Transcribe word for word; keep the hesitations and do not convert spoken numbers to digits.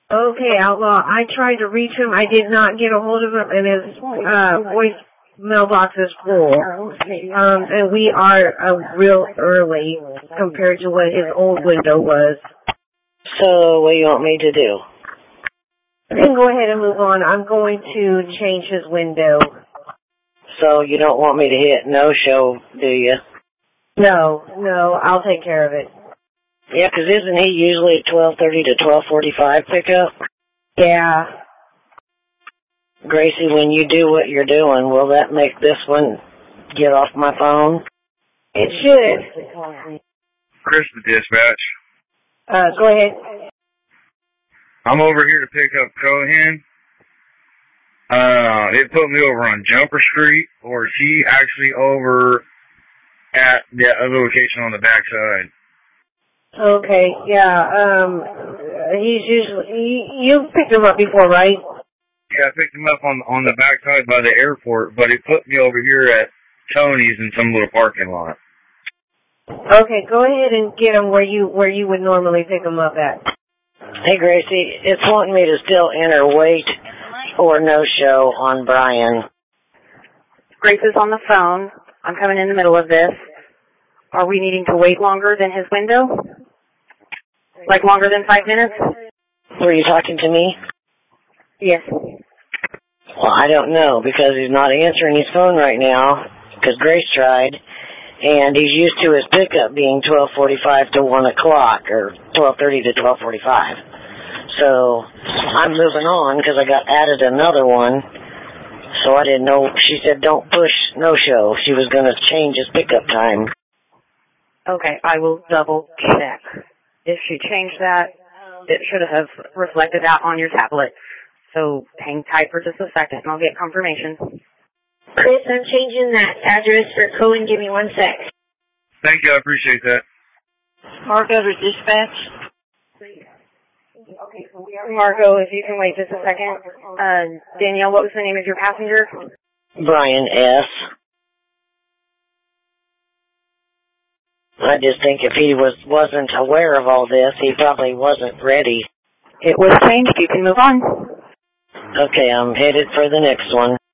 Okay, Outlaw, I tried to reach him. I did not get a hold of him, and his uh, voice mailbox is full. Um, and we are uh, real early compared to what his old window was. So what do you want me to do? We can go ahead and move on. I'm going to change his window. So you don't want me to hit no-show, do you? No, no, I'll take care of it. Yeah, 'cause isn't he usually twelve thirty to twelve forty-five pickup? Yeah. Gracie, when you do what you're doing, will that make this one get off my phone? It should. Chris, the dispatch. Uh, go ahead. I'm over here to pick up Cohen. Uh, it put me over on Jumper Street, or is he actually over at the other location on the backside? Okay, yeah, um, he's usually, he, you've picked him up before, right? Yeah, I picked him up on on the backside by the airport, but it put me over here at Tony's in some little parking lot. Okay, go ahead and get him where you where you would normally pick him up at. Hey, Gracie, it's wanting me to still enter wait or no-show on Brian. Grace is on the phone. I'm coming in the middle of this. Are we needing to wait longer than his window? Like longer than five minutes? Were you talking to me? Yes. Well, I don't know, because he's not answering his phone right now, because Grace tried, and he's used to his pickup being twelve forty-five to one o'clock, or twelve thirty to twelve forty-five. So I'm moving on, because I got added another one, so I didn't know. She said don't push no-show. She was going to change his pickup time. Okay, I will double check. If she changed that, it should have reflected out on your tablet. So hang tight for just a second and I'll get confirmation. Chris, I'm changing that address for Cohen. Give me one sec. Thank you, I appreciate that. Marco to dispatch. Okay, so we are Marco, if you can wait just a second. Uh, Danielle, what was the name of your passenger? Brian S. I just think if he was, wasn't aware of all this, he probably wasn't ready. It was changed. You can move on. Okay, I'm headed for the next one.